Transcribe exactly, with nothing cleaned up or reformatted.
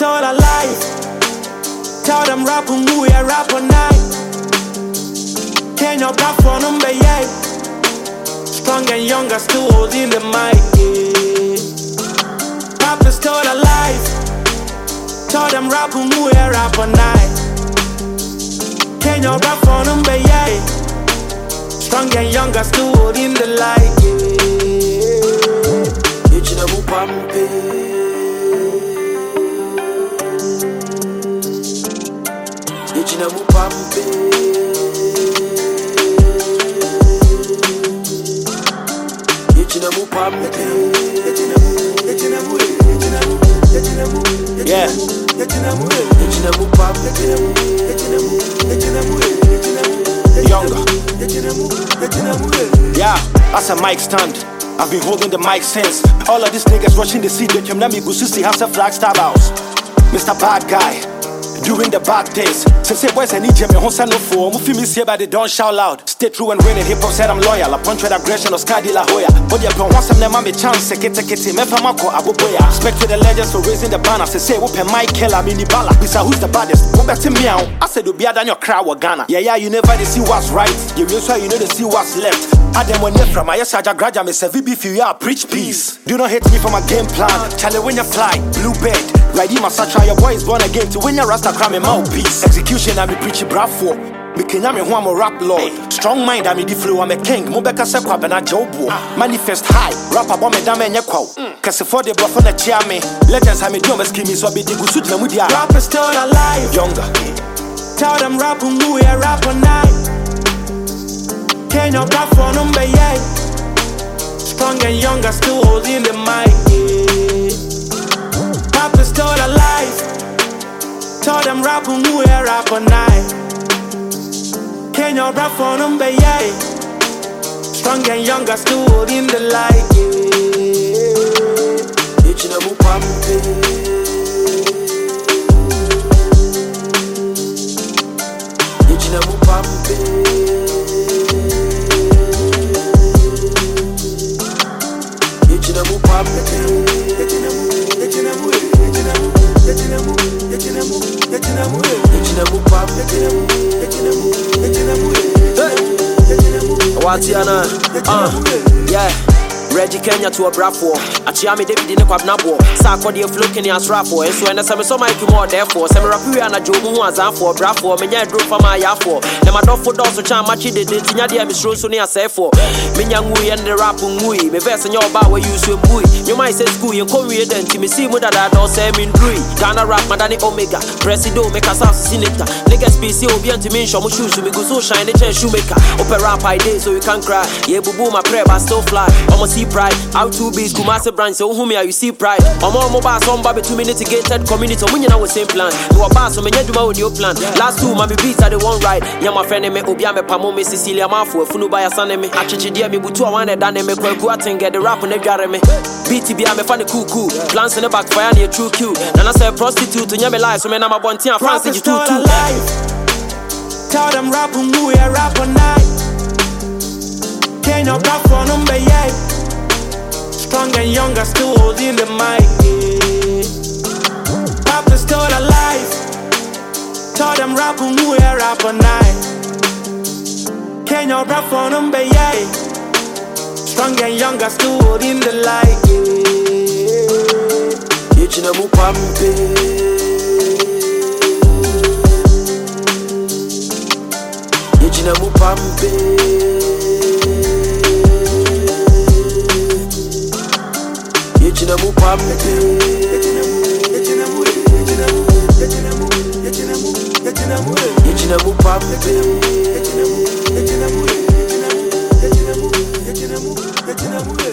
still alive. Tell them rap and we a rap all night. Can you rap for them, yeah? Strong and young, still holding the mic, yeah. Rap is still alive. Tell them rap and we a rap all night. Can you rap for them, yeah? Strong and young, still holding the light, yeah. You know who pampe. You know who pampe. Yeah. Younger. Yeah, that's a mic stand. I've been holding the mic since. All of these niggas watching the C D. Gususi has a flag star house. Mister Bad Guy. During the bad days, since say boys I need Jimmy Honsa no for Mufi miss here, but they don't shout loud. Stay true and win it. Hip hop said I'm loyal. A punch with aggression or Skadi La Hoya. But yeah, once I'm never me chance. Sekete kete me famako abuboya. Respect to the legends for raising the banner. Say say whoop my killer mini bala. Bisa who's the baddest? Go back to me out. I said you be than your crowd or Ghana. Yeah yeah, you never they see what's right. You real so you know they see what's left. Adam when you from my saja graja me say V B if you are preach peace. Do not hate me for my game plan. Charlie when you fly, blue bed. Ride my satchel, your boy is born again to win your rasta cram in mouthpiece. Execution, I'm a preachy bravo. Me kenya me who I'm a rap lord. Strong mind, I'm a the flow, I'm a king. Mobeka sekwa bena jobo. Manifest high, rap about me dame nyekwa. Cause for the bluff on the chair me. Legends, I'm a do my skimmy, so be the good suit them with ya. Rap is still alive. Younger. Tell them rap and we a rap all night. Can you rap for them, yeah? Strong and younger, still holding the mic, yeah. Rap is still alive. Tell them rap and we a rap all night. Can you rap for them, yeah? Strong and younger, still holding the light, yeah. You know who pampe. You know who pampe. You know who pampe. Watiana, uh, yeah. Reggie Kenya to a bravo. Achiami David in a quabnabo. Sakodi of looking as raffo. And so, and some so might more therefore. Some Rapia and a Jobu was out for bravo. Menya drew from my yafo. The Madofo does a charm machi did it. Tinadia Miss Rosonia Sefo. Minyangui and the Rapungui. Me verse in your bar where you swim bui. You might say school, you come here then. Timisi Mudada don't say mean Drui. Ghana rap Madani Omega. Presido make us assassinate. Niggas P C will be anti me show shoes to me go so shiny chain shoemaker. Opera rap idea so you can cry. Yeah, boo my prayer but still fly. Almost pride, out to be Kumasi branch, so whom you see pride. I'm all mobile, some baby two minutes gated community, when you know the same plan. You are boss, so many do my own new plan. Last two, my beats are the one right. Yama friend, me Obiame Pamo, me Cecilia Mafu, Funu by a son, me actually dear me, but two I wanted done, me go out and get the rap on the Jeremy. B T B, I'm a funny cool cool. Plans in the back fire near true cute. And I say a prostitute to Yami life, so man, I'm a one team, France, you too too. Tell them rap and we a rap all night. Can you rap for them, yeah? Strong and younger, still holding the mic, yeah. Rap is still alive. Tell them rap and we a rap all night. Can you rap for them, yeah? Strong and younger, still holding the light, yeah. You know who pampe. You know who pampe. You know who pampe. You know who pampe.